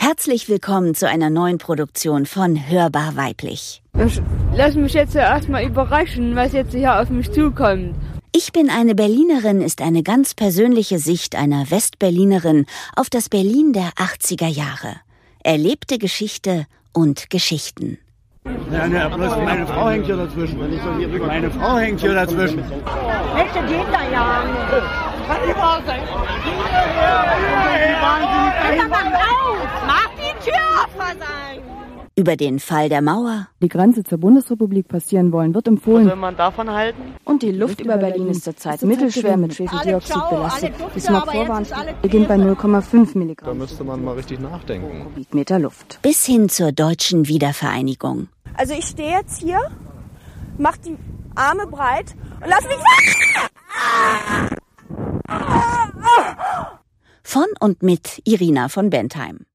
Herzlich willkommen zu einer neuen Produktion von Hörbar Weiblich. Ich lass mich jetzt erstmal überraschen, was jetzt hier auf mich zukommt. Ich bin eine Berlinerin ist eine ganz persönliche Sicht einer Westberlinerin auf das Berlin der 80er Jahre. Erlebte Geschichte und Geschichten. Ja, bloß meine Frau hängt hier dazwischen. Meine Frau hängt hier dazwischen. Welche Kinder jagen? Kann nicht wahr sein. Mach die Tür auf, Versagen! Über den Fall der Mauer. Die Grenze zur Bundesrepublik passieren wollen, wird empfohlen. Was soll man davon halten? Und die Luft über Berlin ist zurzeit mittelschwer mit Schwefeldioxid belastet. Die Smogvorwarnung beginnt bei 0,5 Milligramm. Da müsste man mal richtig nachdenken. Kubikmeter Luft. Bis hin zur deutschen Wiedervereinigung. Also ich stehe jetzt hier, mach die Arme breit und lass mich weg! Von und mit Irina von Bentheim.